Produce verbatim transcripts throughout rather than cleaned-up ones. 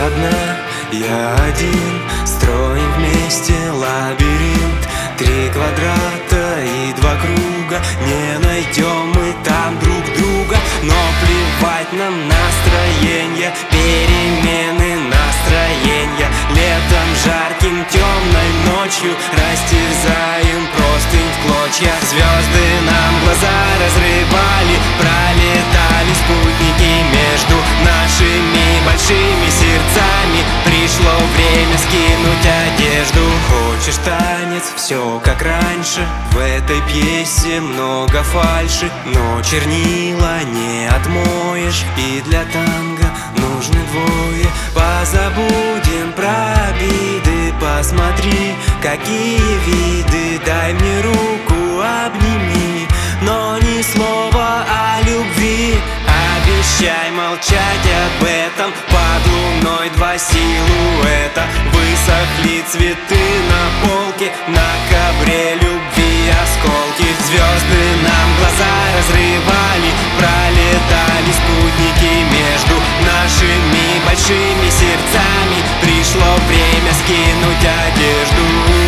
одна, я один. Строим вместе лабиринт. Три квадрата и два круга. Не найдем мы там друг друга. Но плевать нам настроение, перемены настроения. Летом жарким, темной ночью растерзаем простынь в клочья. Звезды нам глаза разрывали, пролетали спутники между нашими большими сердцами. Пришло время скинуть одежду. Хочешь танец? Все как раньше. В этой пьесе много фальши, но чернила не отмоешь. И для танго нужны двое. Позабудем про обиды. Посмотри, какие виды. Дай мне руку, обними, но ни слова о любви. Обещай молчать об этом. Под луной два силуэта. Высохли цветы на полке, на ковре любви осколки. Звезды нам глаза разрывали, пролетали спутники между нашими большими сердцами. Пришло время скинуть одежду.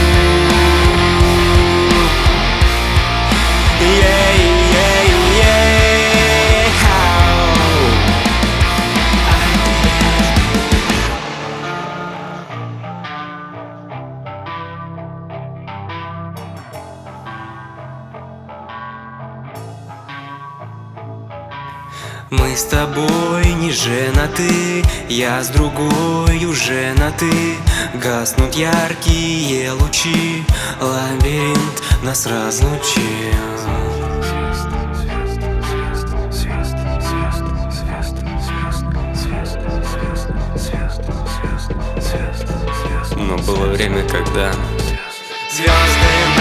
Мы с тобой не женаты, я с другой уже на ты. Гаснут яркие лучи, лабиринт нас разлучил. Но было время, когда звезды